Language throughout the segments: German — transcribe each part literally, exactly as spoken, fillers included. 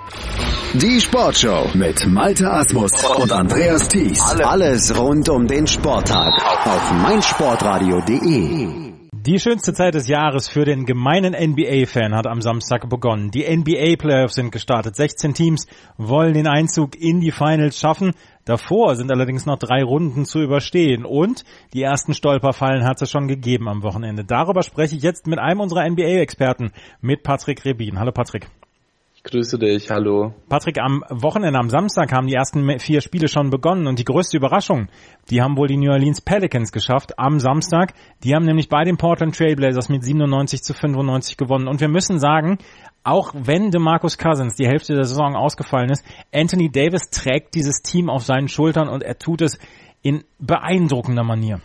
Die Sportshow mit Malte Asmus und Andreas Thies. Alles rund um den Sporttag auf meinsportradio punkt de. Die schönste Zeit des Jahres für den gemeinen N B A-Fan hat am Samstag begonnen. Die N B A-Playoffs sind gestartet. sechzehn Teams wollen den Einzug in die Finals schaffen. Davor sind allerdings noch drei Runden zu überstehen. Und die ersten Stolperfallen hat es schon gegeben am Wochenende. Darüber spreche ich jetzt mit einem unserer N B A-Experten, mit Patrick Rebin. Hallo Patrick. Grüße dich, hallo. Patrick, am Wochenende, am Samstag haben die ersten vier Spiele schon begonnen und die größte Überraschung, die haben wohl die New Orleans Pelicans geschafft am Samstag. Die haben nämlich bei den Portland Trail Blazers mit siebenundneunzig zu fünfundneunzig gewonnen und wir müssen sagen, auch wenn DeMarcus Cousins die Hälfte der Saison ausgefallen ist, Anthony Davis trägt dieses Team auf seinen Schultern und er tut es in beeindruckender Manier.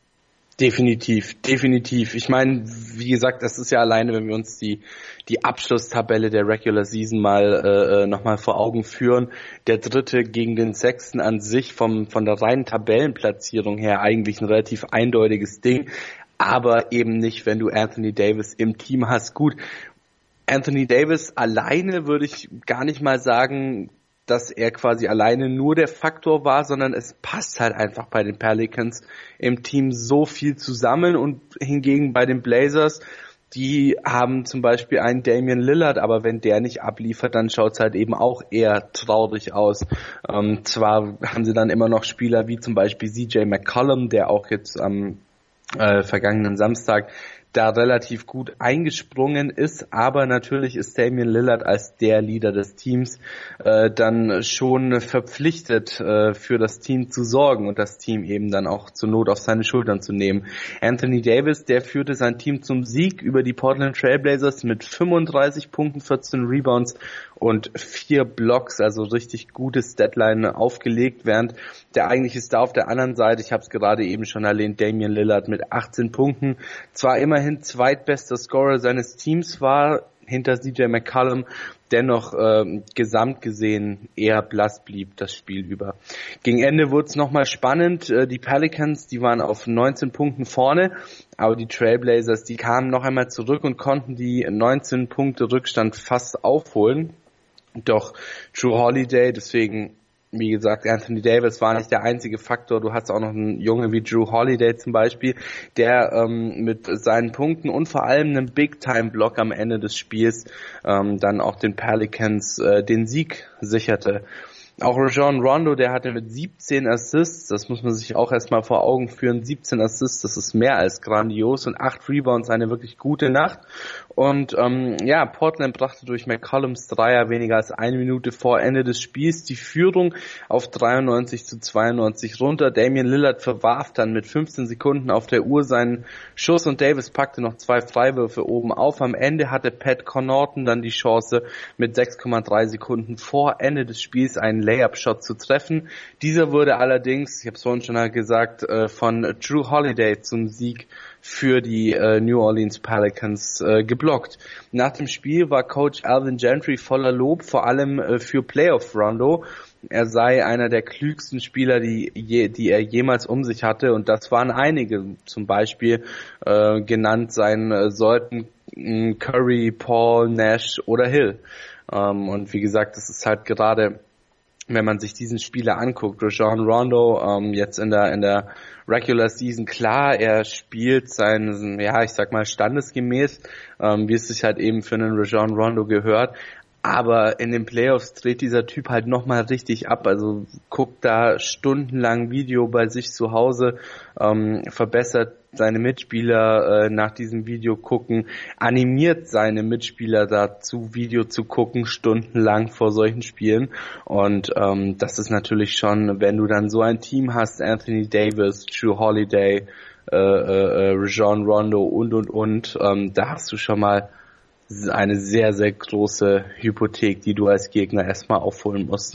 Definitiv, definitiv. Ich meine, wie gesagt, das ist ja alleine, wenn wir uns die die Abschlusstabelle der Regular Season mal äh, nochmal vor Augen führen. Der dritte gegen den sechsten an sich vom von der reinen Tabellenplatzierung her eigentlich ein relativ eindeutiges Ding, aber eben nicht, wenn du Anthony Davis im Team hast. Gut, Anthony Davis alleine würde ich gar nicht mal sagen, dass er quasi alleine nur der Faktor war, sondern es passt halt einfach bei den Pelicans im Team so viel zusammen und hingegen bei den Blazers, die haben zum Beispiel einen Damian Lillard, aber wenn der nicht abliefert, dann schaut's halt eben auch eher traurig aus. Ähm, zwar haben sie dann immer noch Spieler wie zum Beispiel C J McCollum, der auch jetzt am äh, vergangenen Samstag da relativ gut eingesprungen ist, aber natürlich ist Damian Lillard als der Leader des Teams äh, dann schon verpflichtet, äh, für das Team zu sorgen und das Team eben dann auch zur Not auf seine Schultern zu nehmen. Anthony Davis, der führte sein Team zum Sieg über die Portland Trail Blazers mit fünfunddreißig Punkten, vierzehn Rebounds und vier Blocks, also richtig gutes Deadline aufgelegt, während der eigentliche Star auf der anderen Seite, ich habe es gerade eben schon erwähnt, Damian Lillard mit achtzehn Punkten, zwar immerhin zweitbester Scorer seines Teams war, hinter C J McCollum, dennoch äh, gesamt gesehen eher blass blieb das Spiel über. Gegen Ende wurde es nochmal spannend. Äh, die Pelicans, die waren auf neunzehn Punkten vorne, aber die Trailblazers, die kamen noch einmal zurück und konnten die neunzehn Punkte Rückstand fast aufholen. Doch Jrue Holiday, deswegen, wie gesagt, Anthony Davis war nicht der einzige Faktor. Du hast auch noch einen Junge wie Jrue Holiday zum Beispiel, der ähm, mit seinen Punkten und vor allem einem Big-Time-Block am Ende des Spiels ähm, dann auch den Pelicans äh, den Sieg sicherte. Auch Rajon Rondo, der hatte mit siebzehn Assists, das muss man sich auch erstmal vor Augen führen, siebzehn Assists, das ist mehr als grandios und acht Rebounds, eine wirklich gute Nacht. Und ähm, ja, Portland brachte durch McCollums Dreier weniger als eine Minute vor Ende des Spiels die Führung auf dreiundneunzig zu zweiundneunzig runter. Damian Lillard verwarf dann mit fünfzehn Sekunden auf der Uhr seinen Schuss und Davis packte noch zwei Freiwürfe oben auf. Am Ende hatte Pat Connaughton dann die Chance, mit sechs Komma drei Sekunden vor Ende des Spiels einen Layup-Shot zu treffen. Dieser wurde allerdings, ich habe es vorhin schon gesagt, von Jrue Holiday zum Sieg für die äh, New Orleans Pelicans äh, geblockt. Nach dem Spiel war Coach Alvin Gentry voller Lob, vor allem äh, für Playoff Rondo. Er sei einer der klügsten Spieler, die, je, die er jemals um sich hatte, und das waren einige. Zum Beispiel äh, genannt sein äh, sollten äh, Curry, Paul, Nash oder Hill. Ähm, und wie gesagt, das ist halt gerade, wenn man sich diesen Spieler anguckt, Rajon Rondo, ähm, jetzt in der in der Regular Season, klar, er spielt sein, ja, ich sag mal standesgemäß, ähm, wie es sich halt eben für einen Rajon Rondo gehört, aber in den Playoffs dreht dieser Typ halt nochmal richtig ab, also guckt da stundenlang Video bei sich zu Hause, ähm, verbessert seine Mitspieler äh, nach diesem Video gucken, animiert seine Mitspieler dazu, Video zu gucken, stundenlang vor solchen Spielen. Und ähm, das ist natürlich schon, wenn du dann so ein Team hast, Anthony Davis, Jrue Holiday, äh, äh, Rajon Rondo und, und, und, ähm, da hast du schon mal eine sehr, sehr große Hypothek, die du als Gegner erstmal aufholen musst.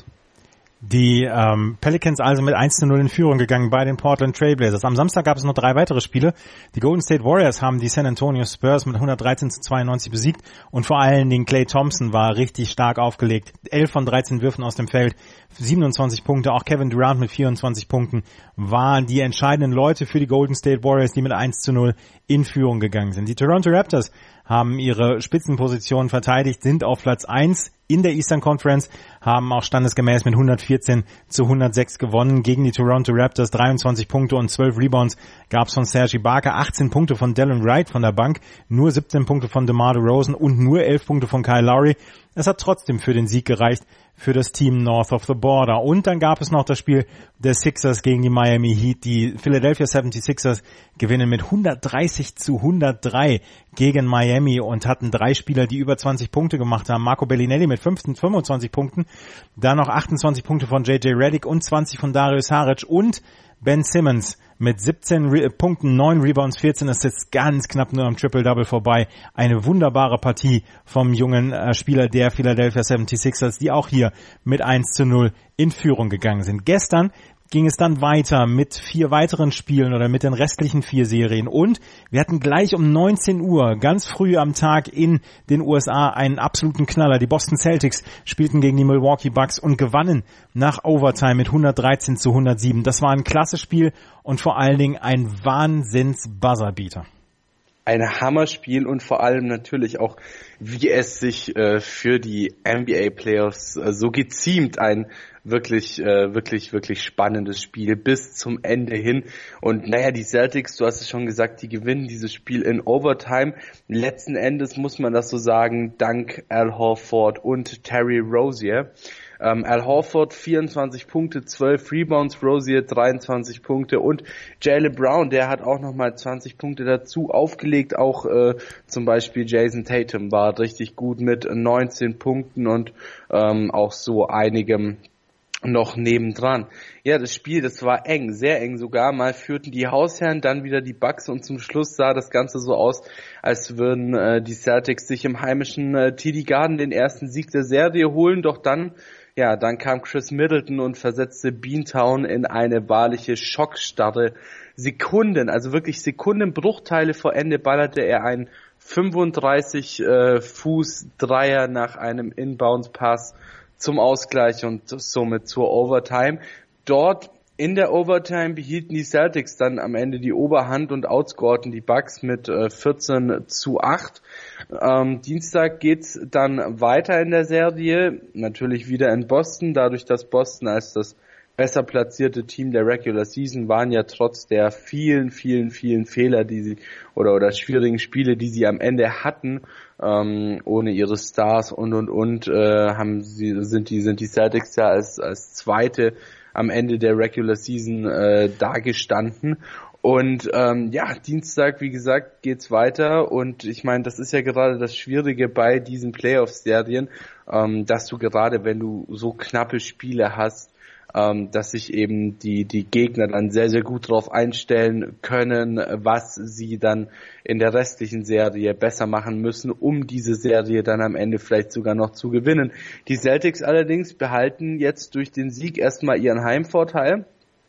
Die ähm, Pelicans also mit eins zu null in Führung gegangen bei den Portland Trail Blazers. Am Samstag gab es noch drei weitere Spiele. Die Golden State Warriors haben die San Antonio Spurs mit hundertdreizehn zu zweiundneunzig besiegt und vor allen Dingen Klay Thompson war richtig stark aufgelegt. elf von dreizehn Würfen aus dem Feld, siebenundzwanzig Punkte. Auch Kevin Durant mit vierundzwanzig Punkten waren die entscheidenden Leute für die Golden State Warriors, die mit eins zu null in Führung gegangen sind. Die Toronto Raptors haben ihre Spitzenpositionen verteidigt, sind auf Platz eins in der Eastern Conference, haben auch standesgemäß mit hundertvierzehn zu hundertsechs gewonnen gegen die Toronto Raptors. dreiundzwanzig Punkte und zwölf Rebounds gab es von Serge Ibaka, achtzehn Punkte von Delon Wright von der Bank, nur siebzehn Punkte von DeMar DeRozan und nur elf Punkte von Kyle Lowry. Es hat trotzdem für den Sieg gereicht für das Team North of the Border. Und dann gab es noch das Spiel der Sixers gegen die Miami Heat. Die Philadelphia seventy-sixers gewinnen mit hundertdreißig zu hundertdrei gegen Miami und hatten drei Spieler, die über zwanzig Punkte gemacht haben. Marco Bellinelli mit fünfundzwanzig Punkten, dann noch achtundzwanzig Punkte von J J Redick und zwanzig von Dario Saric und Ben Simmons mit siebzehn Re- Punkten, neun Rebounds, vierzehn Assists, ganz knapp nur am Triple-Double vorbei. Eine wunderbare Partie vom jungen äh, Spieler der Philadelphia seventy-sixers, die auch hier mit eins zu null in Führung gegangen sind. Gestern ging es dann weiter mit vier weiteren Spielen oder mit den restlichen vier Serien und wir hatten gleich um neunzehn Uhr ganz früh am Tag in den U S A einen absoluten Knaller. Die Boston Celtics spielten gegen die Milwaukee Bucks und gewannen nach Overtime mit hundertdreizehn zu hundertsieben. Das war ein klasse Spiel und vor allen Dingen ein Wahnsinns-Buzzerbeater. Ein Hammerspiel und vor allem natürlich auch, wie es sich äh, für die N B A-Playoffs äh, so geziemt, ein wirklich, äh, wirklich, wirklich spannendes Spiel bis zum Ende hin. Und naja, die Celtics, du hast es schon gesagt, die gewinnen dieses Spiel in Overtime. Letzten Endes muss man das so sagen, dank Al Horford und Terry Rozier. Ähm, Al Horford vierundzwanzig Punkte, zwölf Rebounds, Rozier dreiundzwanzig Punkte und Jaylen Brown, der hat auch nochmal zwanzig Punkte dazu aufgelegt. Auch äh, zum Beispiel Jason Tatum war richtig gut mit neunzehn Punkten und ähm, auch so einigem noch nebendran. Ja, das Spiel, das war eng, sehr eng sogar. Mal führten die Hausherren, dann wieder die Bucks und zum Schluss sah das Ganze so aus, als würden äh, die Celtics sich im heimischen äh, T D Garden den ersten Sieg der Serie holen. Doch dann, ja, dann kam Chris Middleton und versetzte Beantown in eine wahrliche Schockstarre. Sekunden, also wirklich Sekundenbruchteile vor Ende ballerte er einen fünfunddreißig äh, Fuß Dreier nach einem Inbounds-Pass zum Ausgleich und somit zur Overtime. Dort in der Overtime behielten die Celtics dann am Ende die Oberhand und outscorten die Bucks mit äh, vierzehn zu acht. Ähm, Dienstag geht's dann weiter in der Serie, natürlich wieder in Boston, dadurch, dass Boston als das besser platzierte Team der Regular Season waren, ja trotz der vielen, vielen, vielen Fehler, die sie oder oder schwierigen Spiele, die sie am Ende hatten, ähm, ohne ihre Stars und und und, äh, haben sie sind die sind die Celtics ja als als zweite am Ende der Regular Season äh, dagestanden. Und ähm, ja, Dienstag, wie gesagt, geht's weiter und ich meine, das ist ja gerade das Schwierige bei diesen Playoff-Serien, ähm, dass du gerade, wenn du so knappe Spiele hast, ähm, dass sich eben die die Gegner dann sehr, sehr gut darauf einstellen können, was sie dann in der restlichen Serie besser machen müssen, um diese Serie dann am Ende vielleicht sogar noch zu gewinnen. Die Celtics allerdings behalten jetzt durch den Sieg erstmal ihren Heimvorteil.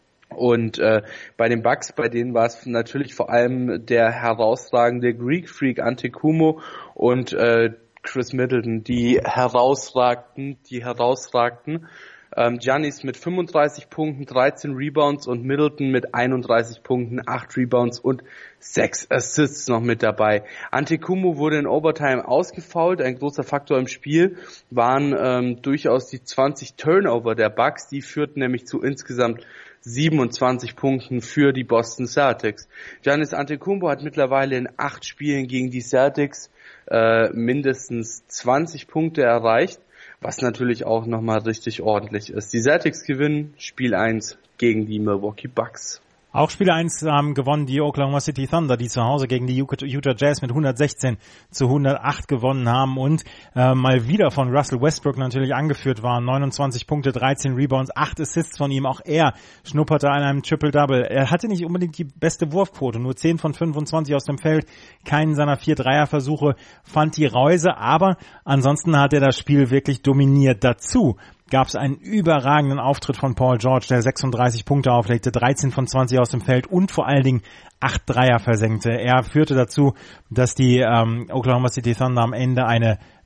Und äh, bei den Bucks, bei denen war es natürlich vor allem der herausragende Greek Freak Antetokounmpo und äh, Chris Middleton, die herausragten, die herausragten. Ähm, Giannis mit fünfunddreißig Punkten, dreizehn Rebounds und Middleton mit einunddreißig Punkten, acht Rebounds und sechs Assists noch mit dabei. Antetokounmpo wurde in Overtime ausgefoult. Ein großer Faktor im Spiel waren ähm, durchaus die zwanzig Turnover der Bucks. Die führten nämlich zu insgesamt siebenundzwanzig Punkten für die Boston Celtics. Giannis Antetokounmpo hat mittlerweile in acht Spielen gegen die Celtics äh, mindestens zwanzig Punkte erreicht, was natürlich auch nochmal richtig ordentlich ist. Die Celtics gewinnen Spiel eins gegen die Milwaukee Bucks. Auch Spiel eins haben gewonnen die Oklahoma City Thunder, die zu Hause gegen die Utah Jazz mit hundertsechzehn zu hundertacht gewonnen haben und äh, mal wieder von Russell Westbrook natürlich angeführt waren. neunundzwanzig Punkte, dreizehn Rebounds, acht Assists von ihm. Auch er schnupperte an einem Triple-Double. Er hatte nicht unbedingt die beste Wurfquote, nur zehn von fünfundzwanzig aus dem Feld. Keinen seiner vier Dreierversuche fand die Reuse, aber ansonsten hat er das Spiel wirklich dominiert. Dazu gab es einen überragenden Auftritt von Paul George, der sechsunddreißig Punkte auflegte, dreizehn von zwanzig aus dem Feld und vor allen Dingen acht Dreier versenkte. Er führte dazu, dass die ähm, Oklahoma City Thunder am Ende eine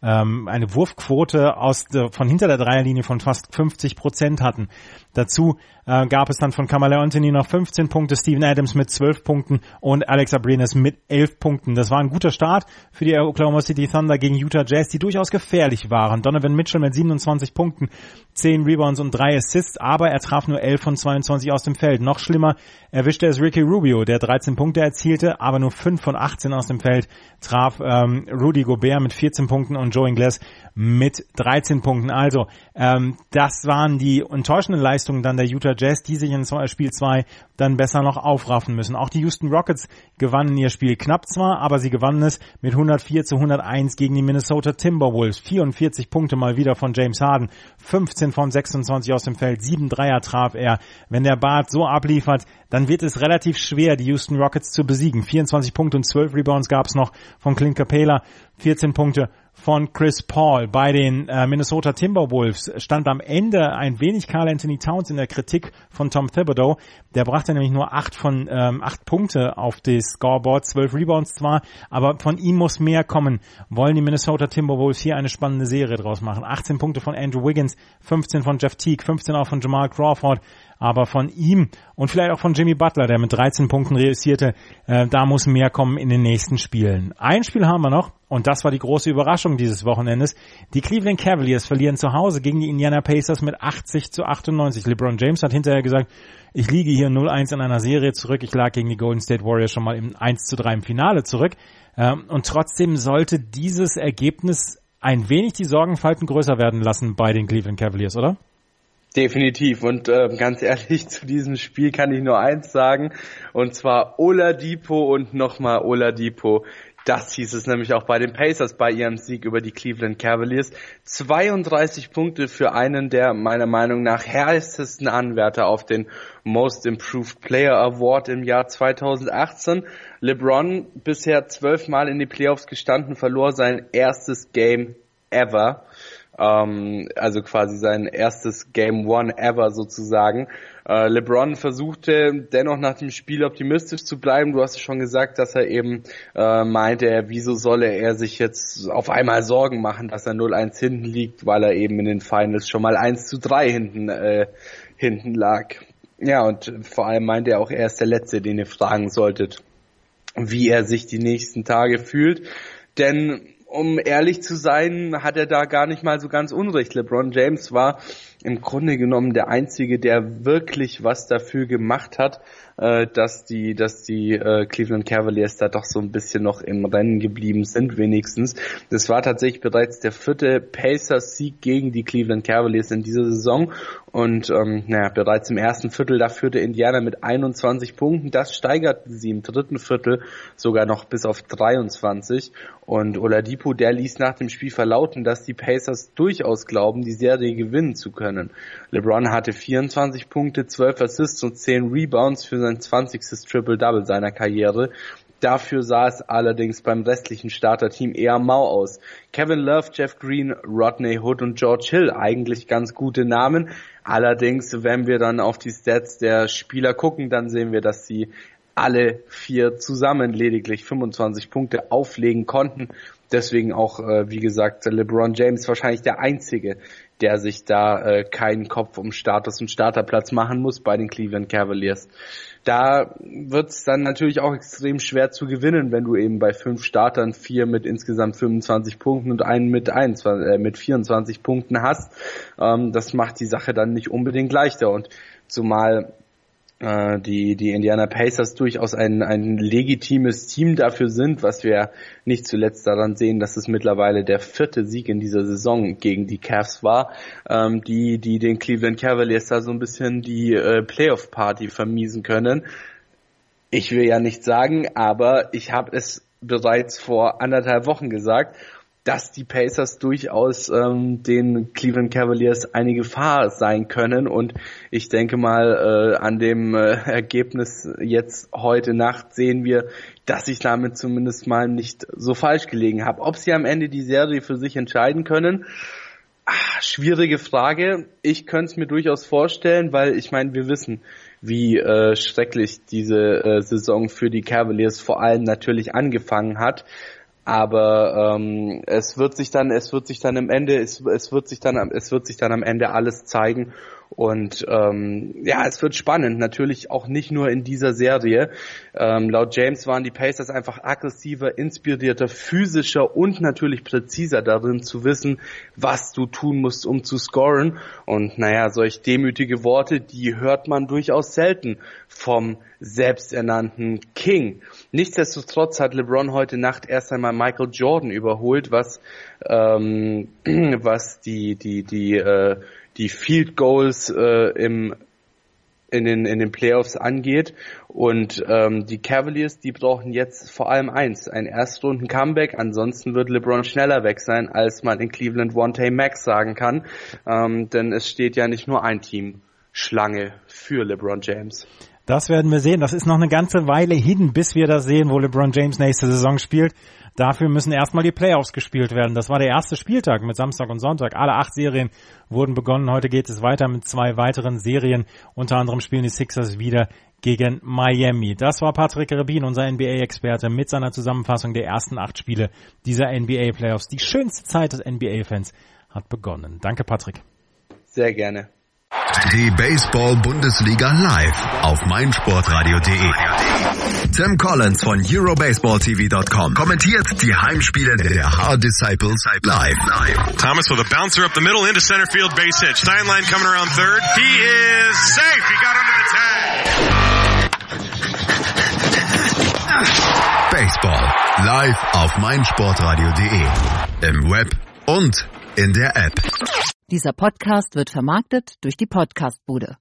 ähm, eine Wurfquote aus de, von hinter der Dreierlinie von fast fünfzig Prozent hatten. Dazu äh, gab es dann von Carmelo Anthony noch fünfzehn Punkte, Steven Adams mit zwölf Punkten und Alex Abrines mit elf Punkten. Das war ein guter Start für die Oklahoma City Thunder gegen Utah Jazz, die durchaus gefährlich waren. Donovan Mitchell mit siebenundzwanzig Punkten, zehn Rebounds und drei Assists, aber er traf nur elf von zweiundzwanzig aus dem Feld. Noch schlimmer erwischte es Ricky Rubio, der dreizehn Punkte erzielte, aber nur fünf von achtzehn aus dem Feld traf. ähm, Rudy Gobert mit vierzehn Punkten und Joe Ingles mit dreizehn Punkten. Also ähm, das waren die enttäuschenden Leistungen dann der Utah Jazz, die sich in Spiel zwei dann besser noch aufraffen müssen. Auch die Houston Rockets gewannen ihr Spiel knapp zwar, aber sie gewannen es mit hundertvier zu hunderteins gegen die Minnesota Timberwolves. vierundvierzig Punkte mal wieder von James Harden, fünfzehn von sechsundzwanzig aus dem Feld, sieben Dreier traf er. Wenn der Bart so abliefert, dann wird es relativ schwer, die Houston Rockets zu besiegen. vierundzwanzig Punkte und zwölf Rebounds gab es noch von Clint Capela, vierzehn Punkte von Chris Paul. Bei den äh, Minnesota Timberwolves stand am Ende ein wenig Karl Anthony Towns in der Kritik von Tom Thibodeau. Der brachte nämlich nur acht von ähm, acht Punkte auf das Scoreboard, zwölf Rebounds zwar, aber von ihm muss mehr kommen. Wollen die Minnesota Timberwolves hier eine spannende Serie draus machen? achtzehn Punkte von Andrew Wiggins, fünfzehn von Jeff Teague, fünfzehn auch von Jamal Crawford. Aber von ihm und vielleicht auch von Jimmy Butler, der mit dreizehn Punkten reüssierte, äh, da muss mehr kommen in den nächsten Spielen. Ein Spiel haben wir noch und das war die große Überraschung dieses Wochenendes. Die Cleveland Cavaliers verlieren zu Hause gegen die Indiana Pacers mit achtzig zu achtundneunzig. LeBron James hat hinterher gesagt, ich liege hier null eins in einer Serie zurück. Ich lag gegen die Golden State Warriors schon mal im eins zu drei im Finale zurück. Ähm, und trotzdem sollte dieses Ergebnis ein wenig die Sorgenfalten größer werden lassen bei den Cleveland Cavaliers, oder? Definitiv und äh, ganz ehrlich, zu diesem Spiel kann ich nur eins sagen, und zwar Oladipo und nochmal Oladipo. Das hieß es nämlich auch bei den Pacers bei ihrem Sieg über die Cleveland Cavaliers. zweiunddreißig Punkte für einen der meiner Meinung nach härtesten Anwärter auf den Most Improved Player Award im Jahr zweitausendachtzehn. LeBron bisher zwölfmal in die Playoffs gestanden, verlor sein erstes Game ever. Ähm, also quasi sein erstes Game One ever sozusagen. Äh, LeBron versuchte dennoch nach dem Spiel optimistisch zu bleiben. Du hast schon gesagt, dass er eben äh, meinte, er, wieso solle er sich jetzt auf einmal Sorgen machen, dass er null eins hinten liegt, weil er eben in den Finals schon mal eins zu drei hinten, äh, hinten lag. Ja, und vor allem meinte er auch, er ist der Letzte, den ihr fragen solltet, wie er sich die nächsten Tage fühlt. Denn um ehrlich zu sein, hat er da gar nicht mal so ganz unrecht. LeBron James war im Grunde genommen der Einzige, der wirklich was dafür gemacht hat, äh, dass die, dass die äh, Cleveland Cavaliers da doch so ein bisschen noch im Rennen geblieben sind, wenigstens. Das war tatsächlich bereits der vierte Pacers-Sieg gegen die Cleveland Cavaliers in dieser Saison. Und ähm, naja, bereits im ersten Viertel, da führte Indiana mit einundzwanzig Punkten. Das steigerten sie im dritten Viertel sogar noch bis auf dreiundzwanzig. Und Oladipo, der ließ nach dem Spiel verlauten, dass die Pacers durchaus glauben, die Serie gewinnen zu können. LeBron hatte vierundzwanzig Punkte, zwölf Assists und zehn Rebounds für sein zwanzigstes Triple-Double seiner Karriere. Dafür sah es allerdings beim restlichen Starterteam eher mau aus. Kevin Love, Jeff Green, Rodney Hood und George Hill, eigentlich ganz gute Namen. Allerdings, wenn wir dann auf die Stats der Spieler gucken, dann sehen wir, dass sie alle vier zusammen lediglich fünfundzwanzig Punkte auflegen konnten. Deswegen auch, äh, wie gesagt, LeBron James wahrscheinlich der Einzige, der sich da äh, keinen Kopf um Status und Starterplatz machen muss bei den Cleveland Cavaliers. Da wird es dann natürlich auch extrem schwer zu gewinnen, wenn du eben bei fünf Startern vier mit insgesamt fünfundzwanzig Punkten und einen mit einundzwanzig, äh, mit vierundzwanzig Punkten hast. Ähm, das macht die Sache dann nicht unbedingt leichter, und zumal äh, die die Indiana Pacers durchaus ein ein legitimes Team dafür sind, was wir nicht zuletzt daran sehen, dass es mittlerweile der vierte Sieg in dieser Saison gegen die Cavs war, ähm, die die den Cleveland Cavaliers da so ein bisschen die äh, Playoff-Party vermiesen können. Ich will ja nicht sagen, aber ich habe es bereits vor anderthalb Wochen gesagt, dass die Pacers durchaus ähm, den Cleveland Cavaliers eine Gefahr sein können, und ich denke mal, äh, an dem äh, Ergebnis jetzt heute Nacht sehen wir, dass ich damit zumindest mal nicht so falsch gelegen habe. Ob sie am Ende die Serie für sich entscheiden können, ach, schwierige Frage. Ich könnte es mir durchaus vorstellen, weil ich meine, wir wissen, wie äh, schrecklich diese äh, Saison für die Cavaliers vor allem natürlich angefangen hat. Aber ähm, es wird sich dann, es wird sich dann am Ende, es, es wird sich dann, es wird sich dann am Ende alles zeigen. Und ähm, ja, es wird spannend, natürlich auch nicht nur in dieser Serie. Ähm, laut James waren die Pacers einfach aggressiver, inspirierter, physischer und natürlich präziser darin zu wissen, was du tun musst, um zu scoren. Und naja, solch demütige Worte, die hört man durchaus selten vom selbsternannten King. Nichtsdestotrotz hat LeBron heute Nacht erst einmal Michael Jordan überholt, was ähm, was die die die äh, die Field Goals äh, im in den in den Playoffs angeht. Und ähm, die Cavaliers, die brauchen jetzt vor allem eins, ein Erstrunden-Comeback. Ansonsten wird LeBron schneller weg sein, als man in Cleveland One-Tay Max sagen kann. Ähm, denn es steht ja nicht nur ein Team Schlange für LeBron James. Das werden wir sehen. Das ist noch eine ganze Weile hin, bis wir das sehen, wo LeBron James nächste Saison spielt. Dafür müssen erstmal die Playoffs gespielt werden. Das war der erste Spieltag mit Samstag und Sonntag. Alle acht Serien wurden begonnen. Heute geht es weiter mit zwei weiteren Serien. Unter anderem spielen die Sixers wieder gegen Miami. Das war Patrick Rebin, unser N B A-Experte, mit seiner Zusammenfassung der ersten acht Spiele dieser N B A-Playoffs. Die schönste Zeit des N B A-Fans hat begonnen. Danke, Patrick. Sehr gerne. Die Baseball-Bundesliga live auf meinsportradio punkt de. Tim Collins von Eurobaseball T V Punkt com kommentiert die Heimspiele der Hard Disciples live. Thomas with a bouncer up the middle into center field, base hit. Steinlein coming around third. He is safe. He got under the tag. Baseball live auf meinsportradio punkt de. Im Web und in der App. Dieser Podcast wird vermarktet durch die Podcastbude.